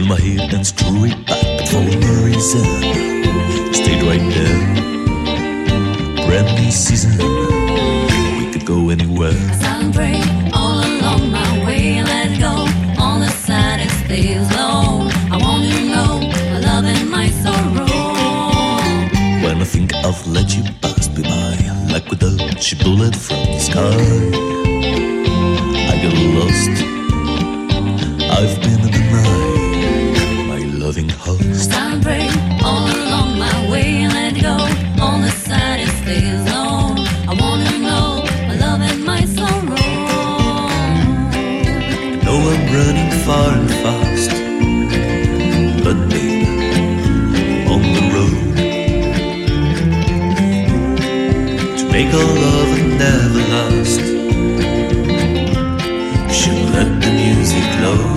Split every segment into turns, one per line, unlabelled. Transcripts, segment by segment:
my head and screw it back, but for no reason stayed right there. Brand new season, we could go anywhere.
Silent pray all along my way, let go on the side and stay alone. I want to know my love and my sorrow.
When I think I've let you pass me by, like with a cheap bullet from the sky, I get lost. I've been denied my loving host.
Silent pray all along my way, let go on the side and stay alone. I want to know my love and my sorrow.
No, I'm running far and fast, but babe, on the road to make our love never last. Should let the music flow.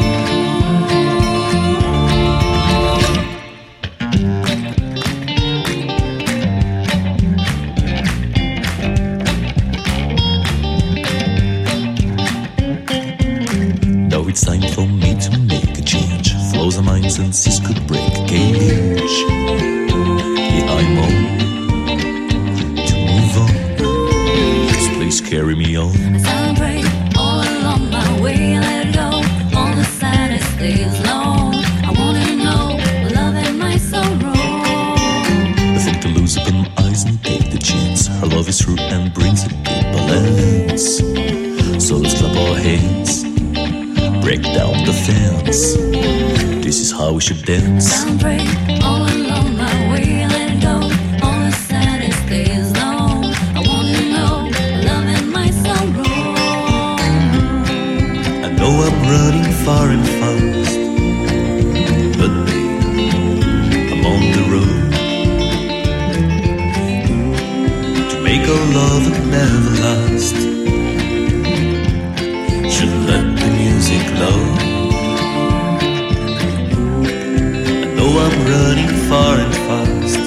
It's time for me to make a change. Flows of minds and seas could break a cage. Yeah, I'm on to move on. So please carry me on.
I celebrate all along my way, let go on the side and stay alone. I want to know my love and my sorrow.
Nothing to lose, open eyes and take the chance. Her love is true and brings a good balance. So let's clap our hands, break down the fence. This is how we should dance.
Celebrate all along my way, let go on the side and stay alone. I want to know my love and my sorrow.
I know I'm running far and fast, but babe, I'm on the road to make our love never last. Should let the music low. I know I'm running far and fast,